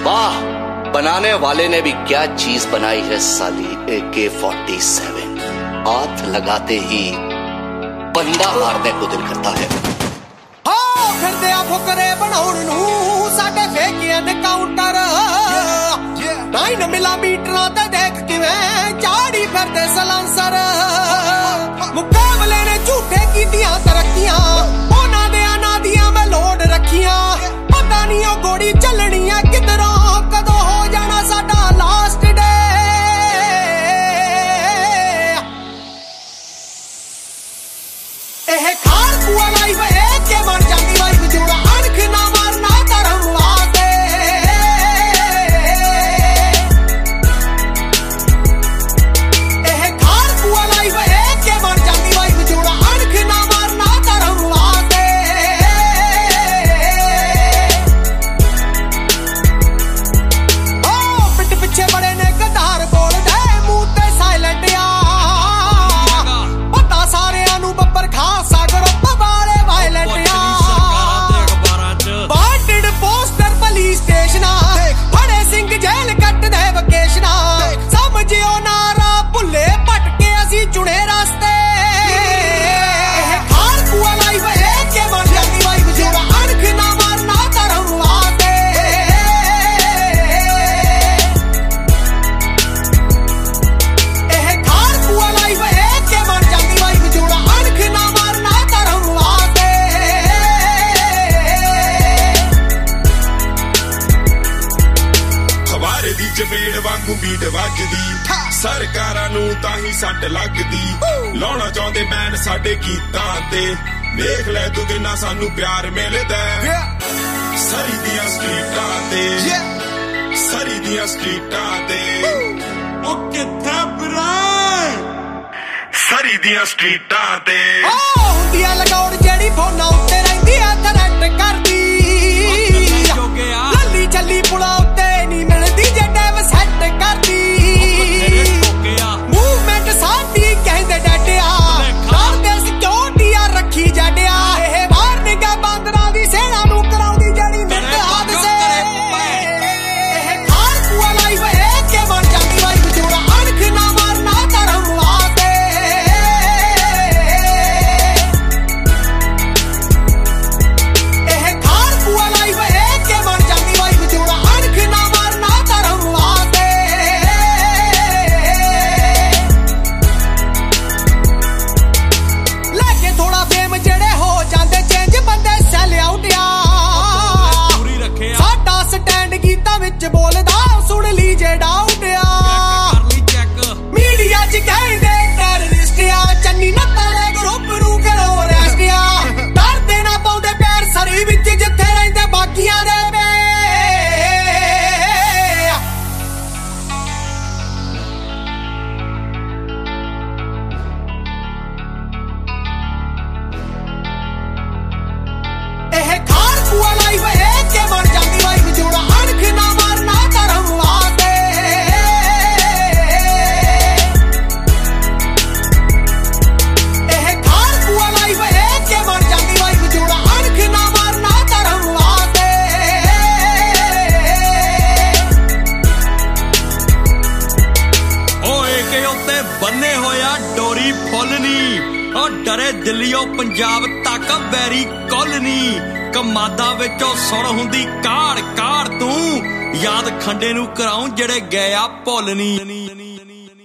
वाह, बनाने वाले ने भी क्या चीज बनाई है साली। AK-47 हाथ लगाते ही बंदा मारने को दिल करता है। ਫਿਰਦੇ ਆ ਫੁਕਰੇ ਬਣਾਉਣ ਨੂੰ ਸਾਡੇ ਫੇਕੀਆਂ ਦੇ ਕਾਊਂਟਰ 9 ਮਿਲੀਮੀਟਰਾਂ ਤੇ ਦੇਖ ਕਿਵੇਂ ਚਾੜੀ ਫਿਰਦੇ ਸਲਾਂਸਰ। ਮੁਕਾਬਲੇ ਨੇ ਝੂਠੇ ਕੀਤੀਆਂ ਤਰੱਕੀਆਂ, ਉਹਨਾਂ ਦੇ ਨਾਂ ਦੀਆਂ ਮੈਂ ਲੋਡ ਰੱਖੀਆਂ। ਪਤਾ ਨਹੀਂ ਉਹ ਗੋੜੀ ਚੱਲਣੀ ਆ ਕਿਧਰੋਂ, ਕਦੋਂ ਹੋ ਜਾਣਾ ਸਾਡਾ ਲਾਸਟ ਡੇ। ਇਹ ਖਾਰ ਪੂਆ ਲਾਈਵ ਕੇ ਬਣ ਜਾਂਦੀ ਵਾਈਬ ਜੋੜਾ ਅਣਖ ਨਾ ਮਾਰਨਾ ਧਰਮ ਵਾਸਤੇ। ਇਹ ਖਾਰ ਪੂਆ ਲਾਈਵ ਕੇ ਬਣ ਜਾਂਦੀ ਵਾਈਬ ਜੋੜਾ ਅਣਖ ਨਾ ਮਾਰਨਾ ਧਰਮ ਵਾਸਤੇ। ਓ ਪਿੱਠ ਪਿੱਛੇ ਬੜੇ ਨੇ ਗਦਾਰ ਬੋਲਦੇ, ਮੂੰਹ ਤੇ ਸਾਇਲੈਂਟ ਆ। ਪਤਾ ਸਾਰਿਆਂ ਨੂੰ ਬੱਬਰ ਖਾਸਾ ਗਰੁੱਪ ਵਾਲੇ ਵਾਇਲੈਂਟ ਆ। ਬਾਟਡ ਪੋਸਟਰ ਪੁਲਿਸ ਸਟੇਸ਼ਨਾਂ, ਬੜੇ ਸਿੰਘ ਜੇਲ੍ਹ ਕੱਟਦੇ ਵਕੇਸ਼ਨਾਂ। ਸਮਝਿਓ ਨਾਰਾ ਭੁੱਲੇ ਭਟਕੇ ਅਸੀਂ ਚੁਣੇ ਰਸਤੇ। ਇਹ ਖਾਰ ਪੂਆ ਲਾਈਵ ਕੇ ਬਣ ਜਾਂਦੀ ਵਾਈਬ ਜੋੜਾ ਅਣਖ ਨਾ ਮਾਰਨਾ ਧਰਮ ਵਾਸਤੇ। ਇਹ ਖਾਰ ਪੂਆ ਲਾਈਵ ਕੇ ਬਣ ਜਾਂਦੀ ਵਾਈਬ ਜੋੜਾ ਅਣਖ ਨਾ ਮਾਰਨਾ ਧਰਮ ਵਾਸਤੇ। ਖਵਾਰੇ ਦੀ ਚਪੇੜ ਵਾਂਗੂ ਬੀਟ ਵੱਜਦੀ, ਸਰਕਾਰਾਂ ਨੂੰ ਤਾਂ ਹੀ ਸੱਟ ਲੱਗਦੀ। ਲਾਉਣਾ ਚਾਹੁੰਦੇ ਬੈਨ ਸਾਡੇ ਗੀਤਾਂ ਤੇ, ਵੇਖ ਲੈ ਤੂੰ ਕਿੰਨਾ ਸਾਨੂੰ ਪਿਆਰ ਮਿਲਦਾ। ਸਰੀ ਦੀਆਂ ਸਟਰੀਟਾਂ ਤੇ, ਸਰੀ ਦੀਆਂ ਸਟਰੀਟਾਂ ਤੇ। ਉਹ ਕਿੱਥੇ ਬਰਾਏ ਸਰੀ ਦੀਆਂ ਸਟਰੀਟਾਂ ਤੇ। ਹੁੰਦੀ ਆ ਲਗਾਉਣ ਜਿਹੜੀ ਫੋਨਾਂ ਉੱਤੇ ਰਹਿੰਦੀ ਆ ਥਰੈਟ ਕਰਦੀ। ਲੱਲੀ ਚੱਲੀ ਪੁਲਾ ਉੱਤੇ ਨਹੀਂ ਮਿਲਦੀ ਜੇ ਟੈਬ ਸੈੱਟ ਕਰਦੀ। ਮੂਵਮੈਂਟ ਸਾਡੀ ਕਹਿੰਦੇ ਡੱਡਿਆ, ਕਰਦੇ ਸਿਕਿਉਰਟੀ ਆ ਰੱਖੀ ਜੱਡਿਆ। ਇਹ ਵਾਰਨਿੰਗ ਆ ਬਾਂਦਰਾਂ ਦੀ ਸੇਨਾ ਨੂੰ ਕਰਾਉਂਦੀ ਜਿਹੜੀ ਮਿੰਟ ਹਾਦਸੇ। ਇਹ ਖਾਰ ਪੂਆ ਲਾਈਵ ਕੇ ਬਣ ਜਾਂਦੀ ਵਾਈਬ ਜੋੜਾ ਅਣਖ ਨਾ ਮਾਰਨਾ ਧਰਮ ਵਾਸਤੇ। ਇਹ ਖਾਰ ਪੂਆ ਲਾਈਵ ਕੇ ਬਣ ਜਾਂਦੀ ਵਾਈਬ ਜੋੜਾ ਅਣਖ ਨਾ ਮਾਰਨਾ ਧਰਮ ਵਾਸਤੇ। ਲੈ ਕੇ ਥੋੜਾ ਫੇਮ ਜਿਹੜੇ ਹੋ ਜਾਂਦੇ ਚੇਂਜ ਬੰਦੇ ਸੈਲ ਆਊਟ ਆ। ਸਾਡਾ ਸਟੈਂਡ ਗੀਤਾਂ ਵਿੱਚ ਬੋਲਦਾ, ਸੁਣ ਲਈ ਜੇ ਡਾਊਟ ਆ। ਮੀਡੀਆ 'ਚ ਕਹਿੰਦੇ ਟੈਰਰਿਸਟ ਆ, ਚੰਨੀ ਨੱਤਾਂ ਗਰੁੱਪ ਨੂੰ ਕਰੋ ਅਰੈਸਟ ਆ। ਡਰਦੇ ਨਾ ਪਾਉਂਦੇ ਪੈਰ ਸਰੀ ਵਿੱਚ ਜਿੱਥੇ ਰਹਿੰਦੇ ਬਾਕੀਆਂ ਦੇ ਵੇ। ਇਹ ਖਾਰ ਪੂਆ ਲਾਈਵ ਕੇ ਬਣ ਜਾਂਦੀ ਵਾਈਬ ਜੋੜਾ ਅਣਖ ਨਾ ਮਾਰਨਾ ਧਰਮ ਵਾਸਤੇ। ਇਹ ਖਾਰ ਪੂਆ ਲਾਈਵ ਕੇ ਬਣ ਜਾਂਦੀ ਵਾਈਬ ਜੋੜਾ ਅਣਖ ਨਾ ਮਾਰਨਾ ਧਰਮ ਵਾਸਤੇ। ਓਏ ਕਿ ਉੱਤੇ ਬੰਨੇ ਹੋਇਆ ਡੋਰੀ ਫੁੱਲ ਨੀ, ਉਹ ਡਰੇ ਦਿੱਲੀਓ ਪੰਜਾਬ ਤੱਕ ਵੈਰੀ ਕੁੱਲ ਨੀ। ਕਮਾਦਾਂ ਵਿੱਚੋਂ ਸੁਣ ਹੁੰਦੀ ਕਾੜ ਕਾੜ ਤੂੰ, ਯਾਦ ਖੰਡੇ ਨੂੰ ਕਰਾਉਂ ਜਿਹੜੇ ਗਏ ਆ ਭੁੱਲ ਨੀ।